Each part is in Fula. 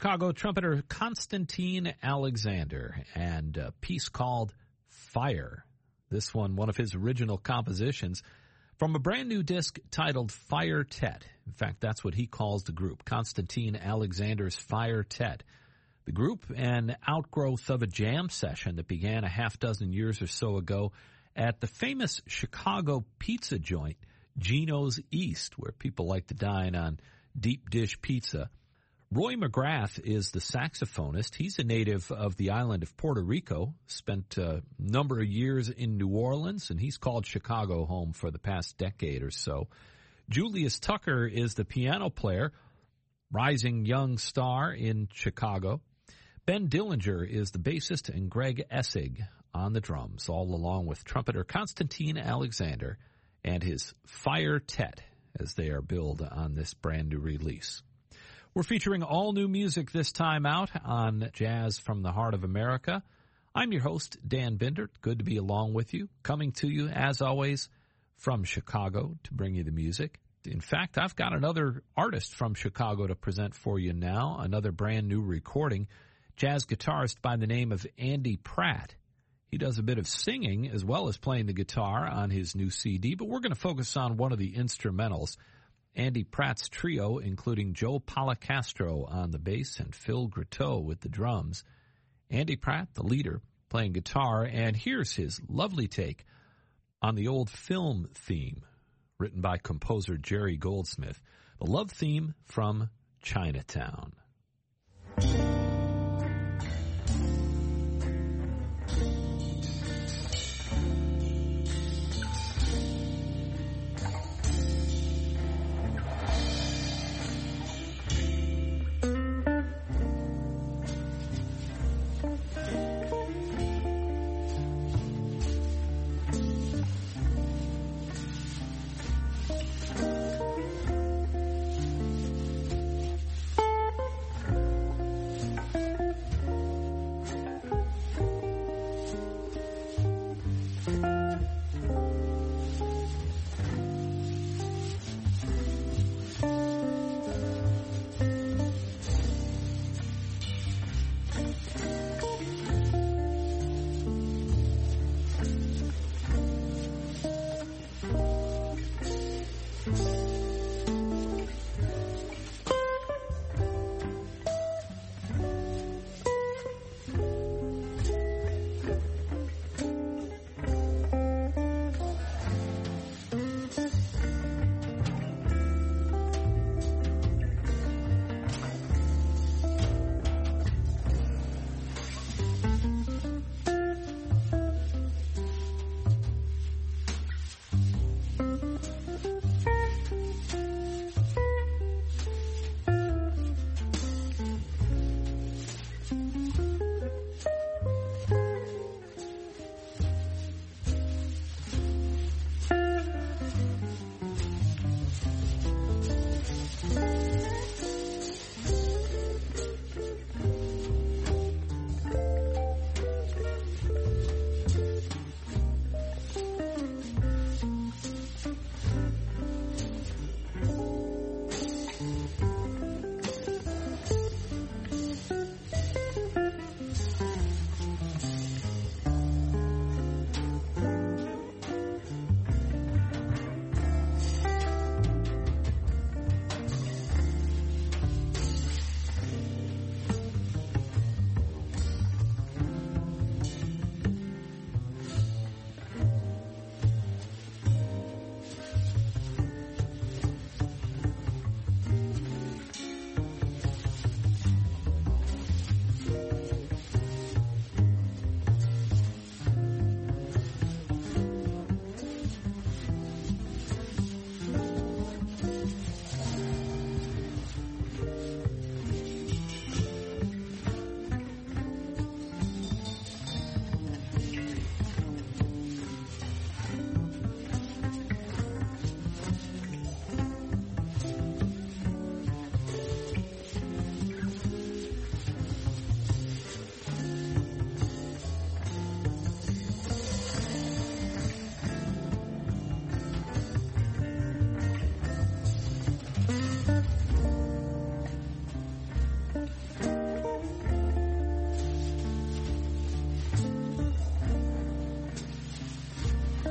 Chicago trumpeter Constantine Alexander and a piece called Fire. This one of his original compositions from a brand new disc titled Fire Tet. In fact, that's what he calls the group, Constantine Alexander's Fire Tet. The group, an outgrowth of a jam session that began a half dozen years or so ago at the famous Chicago pizza joint, Gino's East, where people like to dine on deep dish pizza. Roy McGrath is the saxophonist. He's a native of the island of Puerto Rico, spent a number of years in New Orleans, and he's called Chicago home for the past decade or so. Julius Tucker is the piano player, rising young star in Chicago. Ben Dillinger is the bassist, and Greg Essig on the drums, all along with trumpeter Constantine Alexander and his Fire Tet as they are billed on this brand new release. We're featuring all new music this time out on Jazz from the Heart of America. I'm your host, Dan Bindert. Good to be along with you, coming to you, as always, from Chicago to bring you the music. In fact, I've got another artist from Chicago to present for you now, another brand new recording, jazz guitarist by the name of Andy Pratt. He does a bit of singing as well as playing the guitar on his new CD, but we're going to focus on one of the instrumentals. Andy Pratt's trio, including Joe Policastro on the bass and Phil Gratteau with the drums. Andy Pratt, the leader, playing guitar, and here's his lovely take on the old film theme written by composer Jerry Goldsmith, the love theme from Chinatown.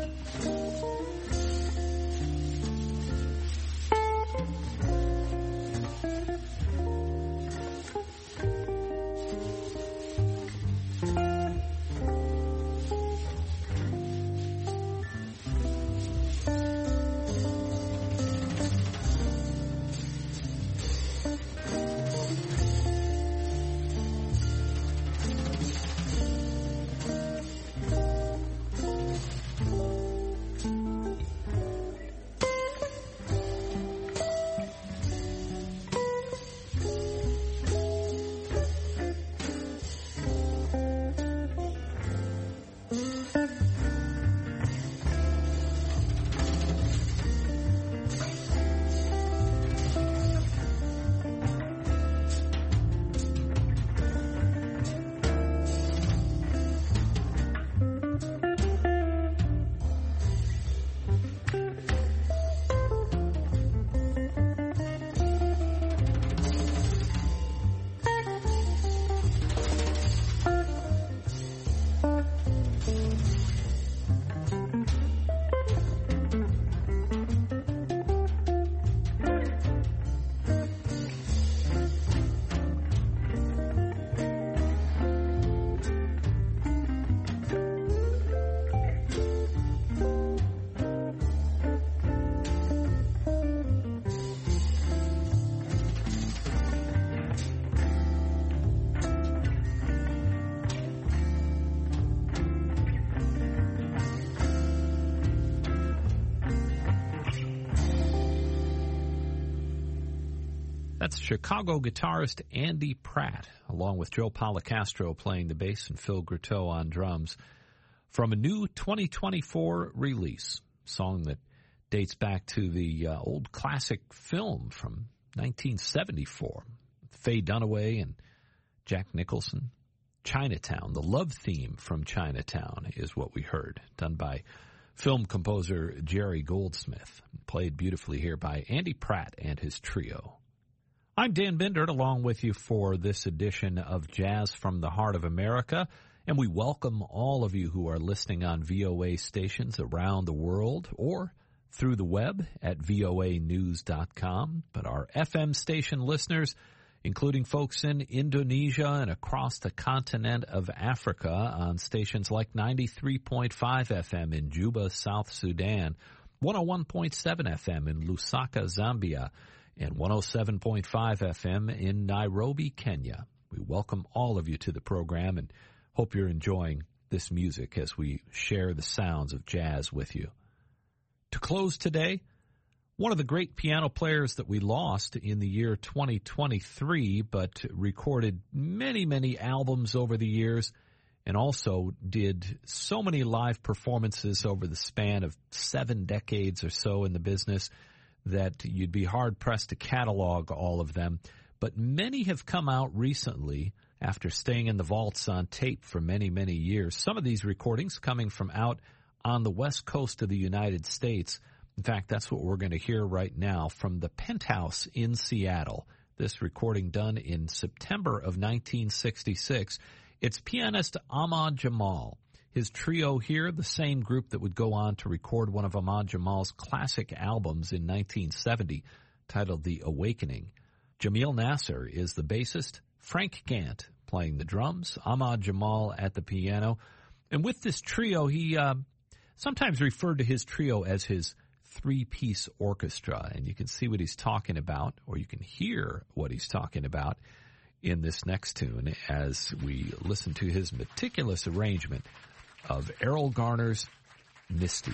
That's Chicago guitarist Andy Pratt, along with Joe Policastro playing the bass and Phil Gritteau on drums, from a new 2024 release, song that dates back to the old classic film from 1974. Faye Dunaway and Jack Nicholson. Chinatown, the love theme from Chinatown is what we heard, done by film composer Jerry Goldsmith, played beautifully here by Andy Pratt and his trio. I'm Dan Bindert, along with you for this edition of Jazz from the Heart of America, and we welcome all of you who are listening on VOA stations around the world or through the web at voanews.com. But our FM station listeners, including folks in Indonesia and across the continent of Africa on stations like 93.5 FM in Juba, South Sudan, 101.7 FM in Lusaka, Zambia, and 107.5 FM in Nairobi, Kenya. We welcome all of you to the program and hope you're enjoying this music as we share the sounds of jazz with you. To close today, one of the great piano players that we lost in the year 2023, but recorded many, many albums over the years and also did so many live performances over the span of 7 decades or so in the business that you'd be hard-pressed to catalog all of them. But many have come out recently after staying in the vaults on tape for many, many years. Some of these recordings coming from out on the west coast of the United States. In fact, that's what we're going to hear right now from the Penthouse in Seattle. This recording done in September of 1966. It's pianist Ahmad Jamal. His trio here, the same group that would go on to record one of Ahmad Jamal's classic albums in 1970, titled The Awakening. Jamil Nasser is the bassist, Frank Gant playing the drums, Ahmad Jamal at the piano. And with this trio, he sometimes referred to his trio as his three-piece orchestra. And you can see what he's talking about, or you can hear what he's talking about in this next tune as we listen to his meticulous arrangement of Errol Garner's Misty.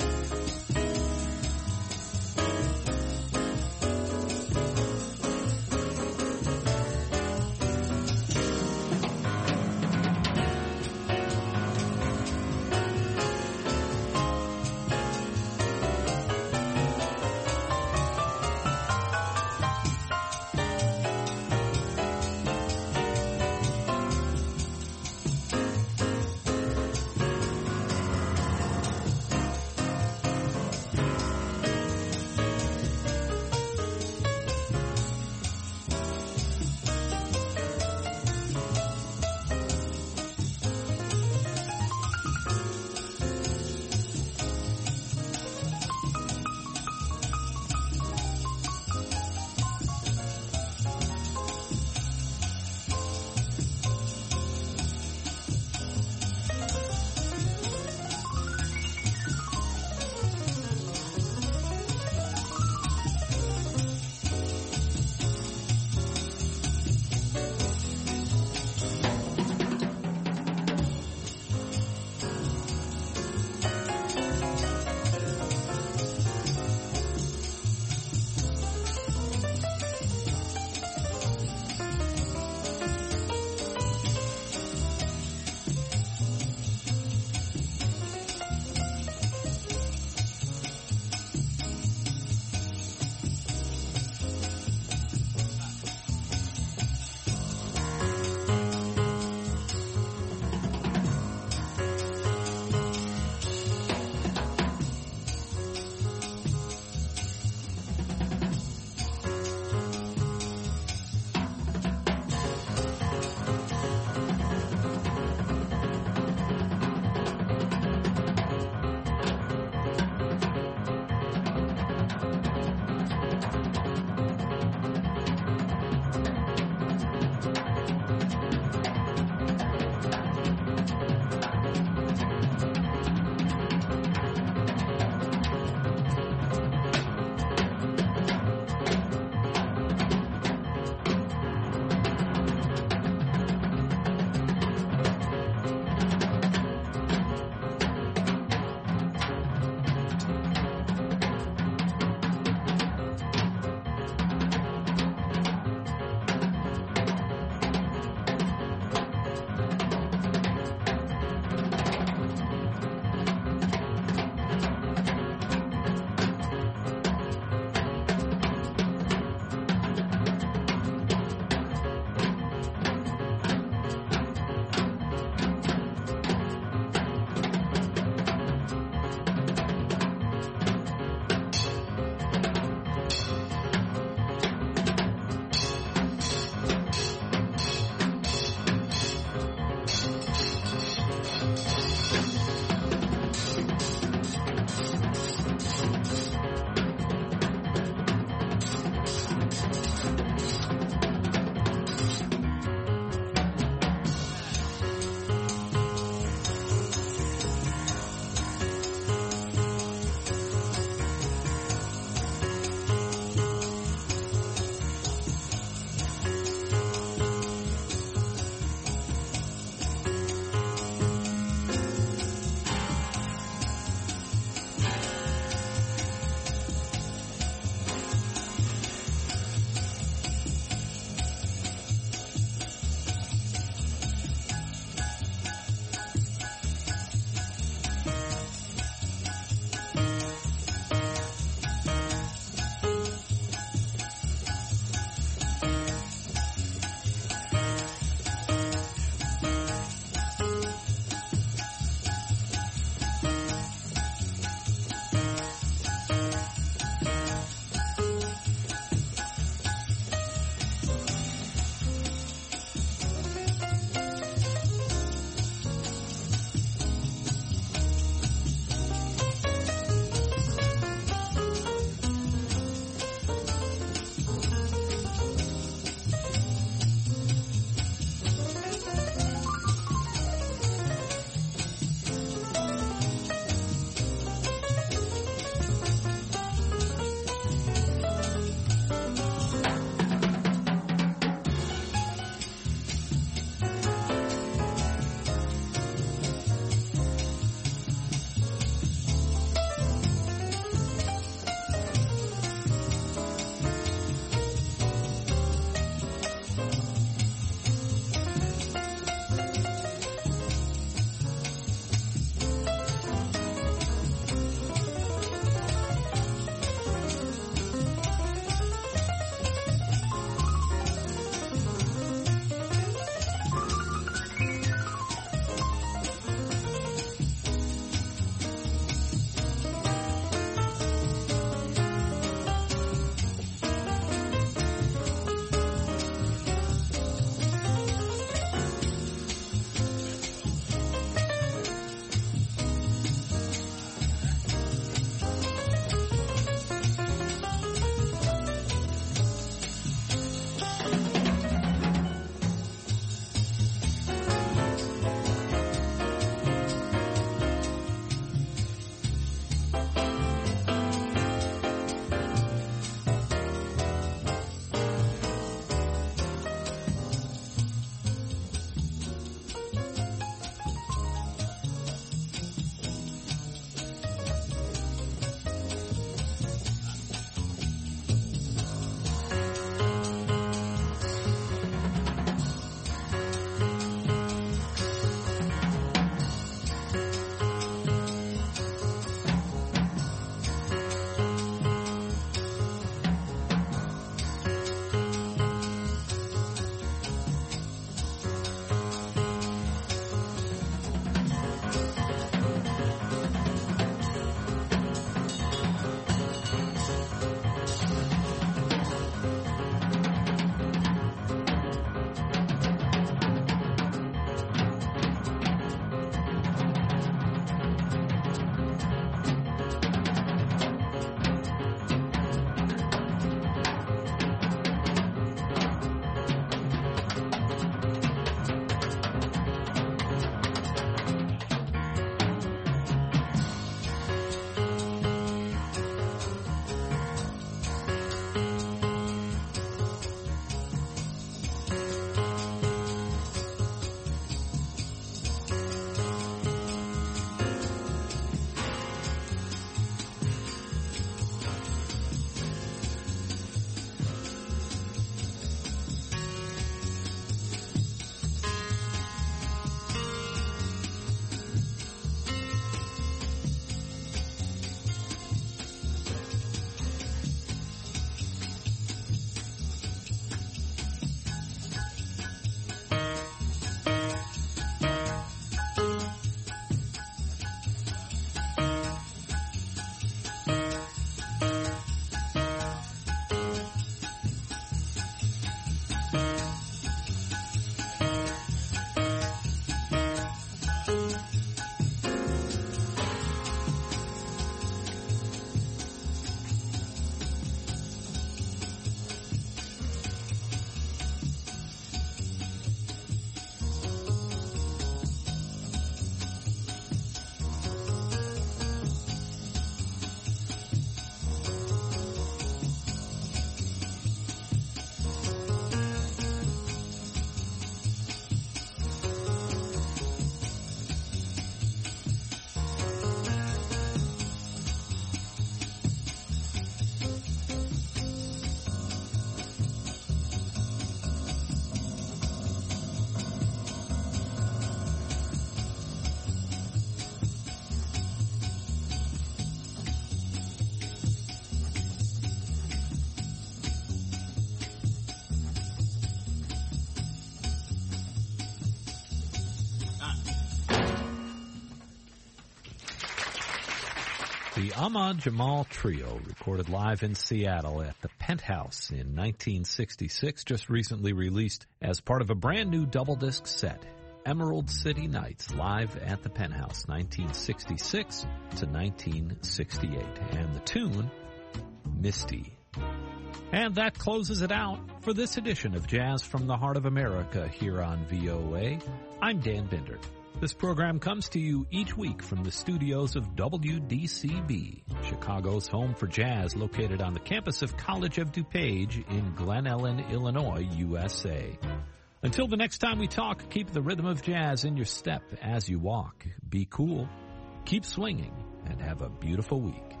The Ahmad Jamal Trio, recorded live in Seattle at the Penthouse in 1966, just recently released as part of a brand new double-disc set, Emerald City Nights, live at the Penthouse, 1966 to 1968. And the tune, Misty. And that closes it out for this edition of Jazz from the Heart of America here on VOA. I'm Dan Binder. This program comes to you each week from the studios of WDCB, Chicago's home for jazz, located on the campus of College of DuPage in Glen Ellen, Illinois, USA. Until the next time we talk, keep the rhythm of jazz in your step as you walk. Be cool, keep swinging, and have a beautiful week.